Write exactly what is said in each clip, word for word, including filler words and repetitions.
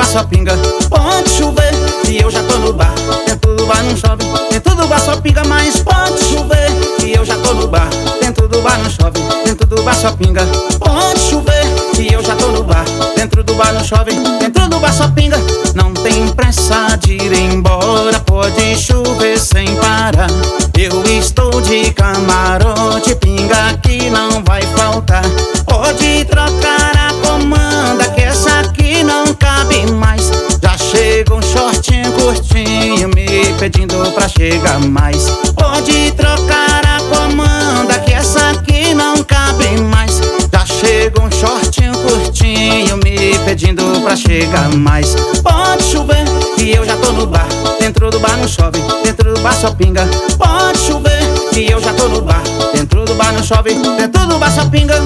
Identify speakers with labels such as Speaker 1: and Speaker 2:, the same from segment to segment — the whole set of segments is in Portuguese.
Speaker 1: só pinga. Pode chover e eu já tô no bar. Dentro do bar não chove, dentro do bar só pinga. Mas pode chover e eu já tô no bar. Dentro do bar não chove, dentro do bar só pinga. Pode chover e eu já tô no bar. Dentro do bar não chove, dentro do bar só pinga. Não tem pressa de ir embora, pode chover sem parar. Eu estou de camarote, pinga que não vai faltar. Pode trocar a comanda, que essa aqui não cabe mais. Já chega um shortinho curtinho me pedindo pra chegar mais. Pode trocar a comanda, que essa aqui não cabe mais. Já chega um shortinho curtinho me pedindo pra chegar mais. Pode chover e eu já tô no bar. Dentro do bar não chove, dentro do bar só pinga. Pode chover e eu já tô no bar. Dentro do bar não chove, dentro do bar só pinga.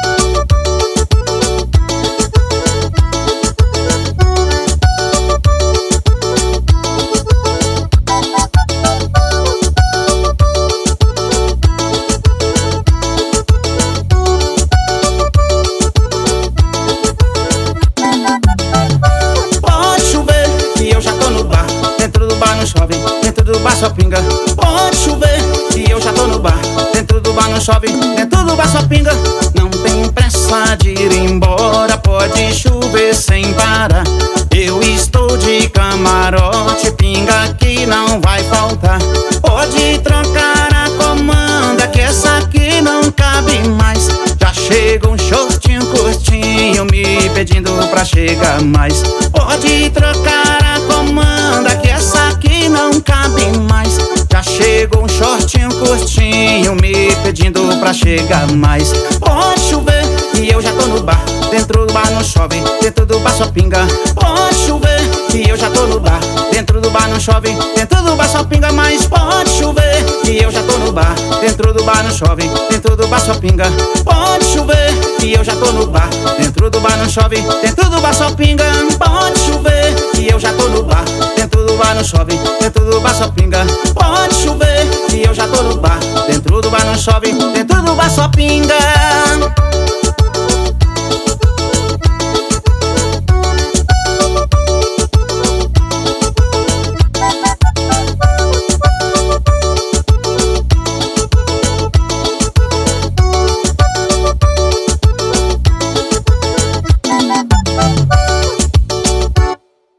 Speaker 1: Dentro do bar só pinga. Pode chover e eu já tô no bar. Dentro do bar não chove, dentro do bar só pinga. Não tem pressa de ir embora, pode chover sem parar. Eu estou de camarote, pinga que não vai faltar. Pode trocar a comanda, que essa aqui não cabe mais. Já chega um shortinho curtinho me pedindo pra chegar mais. Pode trocar a comanda, que essa aqui não cabe mais. Já chega um shortinho curtinho me pedindo pra chegar mais. Pode chover e eu já tô no bar. Dentro do bar não chove, dentro do bar só pinga. Pode chover e eu já tô no bar. Dentro do bar não chove, dentro do bar só pinga. Mas pode chover e eu já tô no bar. Dentro do bar não chove, dentro do bar só pinga. Pode chover e eu já tô no bar. Dentro do bar não chove, dentro do bar só pinga. Pode chover e eu já tô no bar. Dentro do bar não chove, dentro do bar só pinga. Pode chover e eu já tô no bar. Dentro do bar não chove, dentro do bar só pinga.